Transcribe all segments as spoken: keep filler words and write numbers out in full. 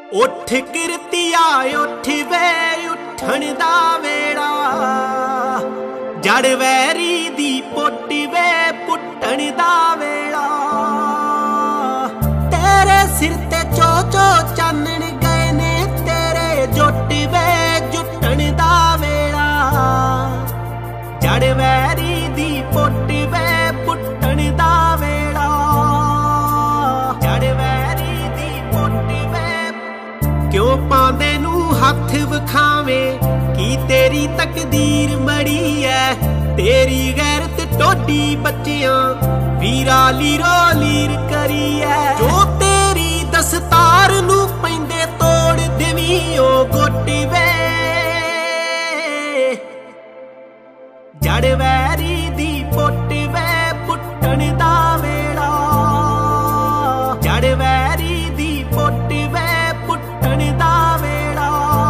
उठ किरतिया उठ वे उठण दा वेड़ा, जड़ वैरी दी पुट वे पुट्टण दा वेड़ा। तेरे सिर ते चो चो चानण गए ने तेरे जुट वे जुटण दा वेड़ा, जड़ वैरी दी पुट वे पुट्टण दा वेड़ा। जड़ वैरी दी पुट वे क्यों पांदे नू हथ विखावे, की तेरी तकदीर मड़ी है। तेरी गैरत टोडी बच्चियां वीरा लीरो लीर करी है। जो तेरी दस्तार नू पैंदे तोड़ देवी ओ गुट वे, जड़ वैरी दी पुट वे पुट्टण दा वेड़ा। जड़ वैरी दी पुट वे पुट्टण दा वेड़ा।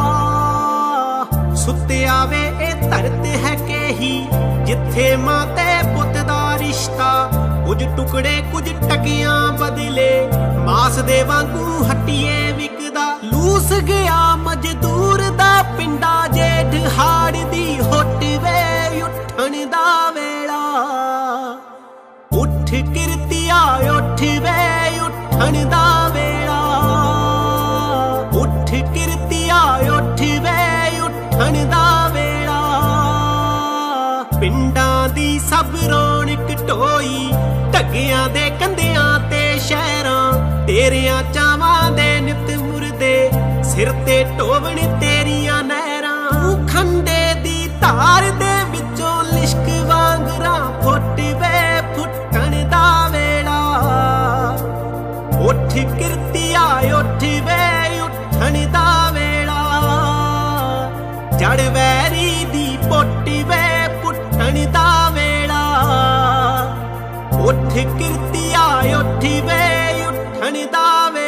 सुत्या वे ए धरत है के ही जिथे मां ते पुत दा रिश्ता, कुछ टुकड़े कुछ टकियां बदले मास दे वांगू हट्टिए विकदा। लूस गया मजदूर दा पिंडा जेठ हाड़ दी हुट वे उठण दा वेड़ा। उठ किरतिया उठ वे उठण दा वेड़ा। उठ किरतिया उठ वे उठण दा वेड़ा। पिंडां दी सब रौनक ढोई ढगियां दे कंधियां ते शहरां, तेरियां चावां दे नित मुरदे सिर ते ढोवण तेरियां नहरां। खंडे दी धार दे विचों लिश्क वांगरां फुट वे फुट्टण दा वेड़ा। उठ किरतिया उठ वे उठण दा वेड़ा। जड़ वैरी दी पुट वे पुट्टण दा वेड़ा। उठ किरतिया उठ वे उठण दा वेड़ा।